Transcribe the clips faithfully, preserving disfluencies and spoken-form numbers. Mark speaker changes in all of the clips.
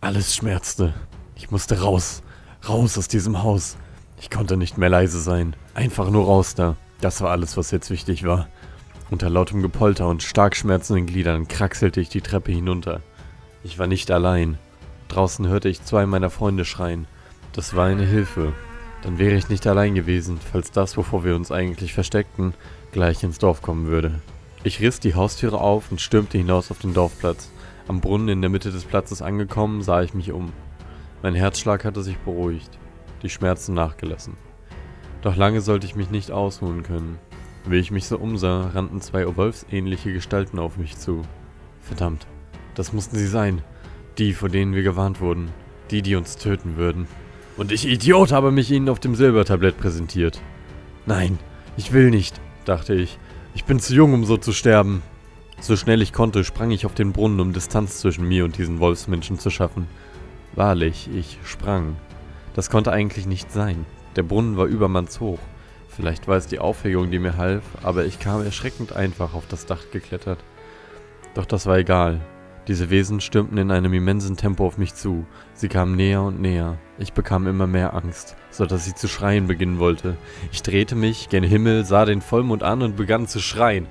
Speaker 1: Alles schmerzte. Ich musste raus. Raus aus diesem Haus. Ich konnte nicht mehr leise sein. Einfach nur raus da. Das war alles, was jetzt wichtig war. Unter lautem Gepolter und stark schmerzenden Gliedern kraxelte ich die Treppe hinunter. Ich war nicht allein. Draußen hörte ich zwei meiner Freunde schreien. Das war eine Hilfe. Dann wäre ich nicht allein gewesen, falls das, wovor wir uns eigentlich versteckten, gleich ins Dorf kommen würde. Ich riss die Haustüre auf und stürmte hinaus auf den Dorfplatz. Am Brunnen in der Mitte des Platzes angekommen, sah ich mich um. Mein Herzschlag hatte sich beruhigt, die Schmerzen nachgelassen. Doch lange sollte ich mich nicht ausruhen können. Wie ich mich so umsah, rannten zwei wolfsähnliche Gestalten auf mich zu. Verdammt, das mussten sie sein. Die, vor denen wir gewarnt wurden. Die, die uns töten würden. Und ich, Idiot, habe mich ihnen auf dem Silbertablett präsentiert. Nein, ich will nicht, dachte ich. Ich bin zu jung, um so zu sterben. So schnell ich konnte, sprang ich auf den Brunnen, um Distanz zwischen mir und diesen Wolfsmenschen zu schaffen. Wahrlich, ich sprang. Das konnte eigentlich nicht sein. Der Brunnen war übermannshoch. Vielleicht war es die Aufregung, die mir half, aber ich kam erschreckend einfach auf das Dach geklettert. Doch das war egal. Diese Wesen stürmten in einem immensen Tempo auf mich zu. Sie kamen näher und näher. Ich bekam immer mehr Angst, so dass ich zu schreien beginnen wollte. Ich drehte mich gen Himmel, sah den Vollmond an und begann zu schreien.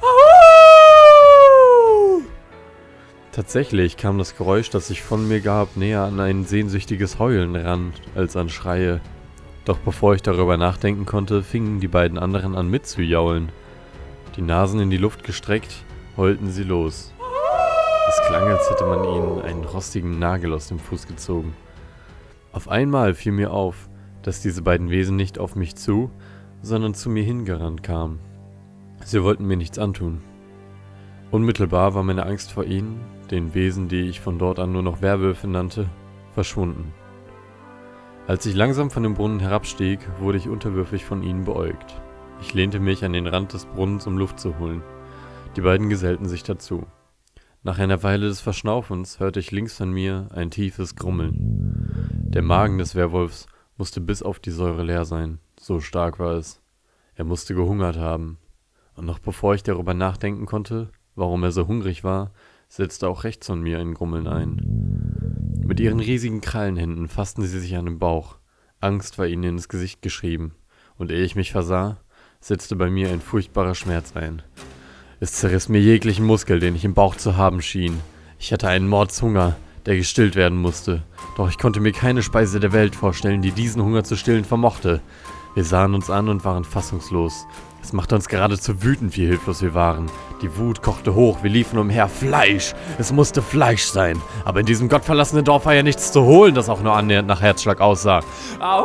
Speaker 1: Au! Tatsächlich kam das Geräusch, das sich von mir gab, näher an ein sehnsüchtiges Heulen ran, als an Schreie. Doch bevor ich darüber nachdenken konnte, fingen die beiden anderen an mitzujaulen. Die Nasen in die Luft gestreckt, heulten sie los. Es klang, als hätte man ihnen einen rostigen Nagel aus dem Fuß gezogen. Auf einmal fiel mir auf, dass diese beiden Wesen nicht auf mich zu, sondern zu mir hingerannt kamen. Sie wollten mir nichts antun. Unmittelbar war meine Angst vor ihnen, den Wesen, die ich von dort an nur noch Werwölfe nannte, verschwunden. Als ich langsam von dem Brunnen herabstieg, wurde ich unterwürfig von ihnen beäugt. Ich lehnte mich an den Rand des Brunnens, um Luft zu holen. Die beiden gesellten sich dazu. Nach einer Weile des Verschnaufens hörte ich links von mir ein tiefes Grummeln. Der Magen des Werwolfs musste bis auf die Säure leer sein, so stark war es. Er musste gehungert haben. Und noch bevor ich darüber nachdenken konnte, warum er so hungrig war, setzte auch rechts von mir ein Grummeln ein. Mit ihren riesigen Krallenhänden fassten sie sich an den Bauch. Angst war ihnen ins Gesicht geschrieben, und ehe ich mich versah, setzte bei mir ein furchtbarer Schmerz ein. Es zerriss mir jeglichen Muskel, den ich im Bauch zu haben schien. Ich hatte einen Mordshunger, der gestillt werden musste. Doch ich konnte mir keine Speise der Welt vorstellen, die diesen Hunger zu stillen vermochte. Wir sahen uns an und waren fassungslos. Es machte uns geradezu wütend, wie hilflos wir waren. Die Wut kochte hoch, wir liefen umher. Fleisch! Es musste Fleisch sein. Aber in diesem gottverlassenen Dorf war ja nichts zu holen, das auch nur annähernd nach Herzschlag aussah. Au!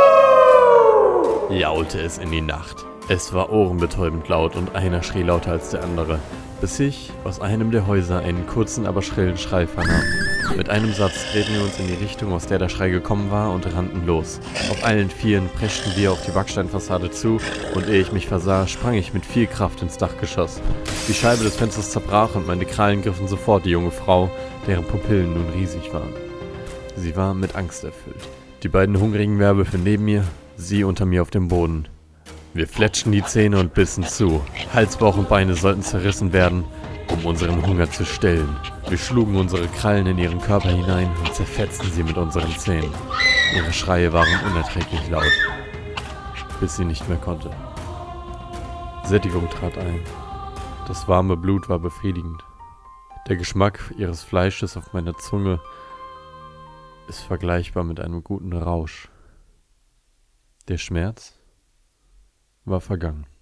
Speaker 1: Jaulte es in die Nacht. Es war ohrenbetäubend laut und einer schrie lauter als der andere, bis ich aus einem der Häuser einen kurzen, aber schrillen Schrei vernahm. Mit einem Satz drehten wir uns in die Richtung, aus der der Schrei gekommen war, und rannten los. Auf allen Vieren preschten wir auf die Backsteinfassade zu, und ehe ich mich versah, sprang ich mit viel Kraft ins Dachgeschoss. Die Scheibe des Fensters zerbrach und meine Krallen griffen sofort die junge Frau, deren Pupillen nun riesig waren. Sie war mit Angst erfüllt. Die beiden hungrigen Werwölfe neben mir, sie unter mir auf dem Boden. Wir fletschten die Zähne und bissen zu. Hals, Bauch und Beine sollten zerrissen werden, um unseren Hunger zu stillen. Wir schlugen unsere Krallen in ihren Körper hinein und zerfetzten sie mit unseren Zähnen. Ihre Schreie waren unerträglich laut, bis sie nicht mehr konnte. Sättigung trat ein. Das warme Blut war befriedigend. Der Geschmack ihres Fleisches auf meiner Zunge ist vergleichbar mit einem guten Rausch. Der Schmerz war vergangen.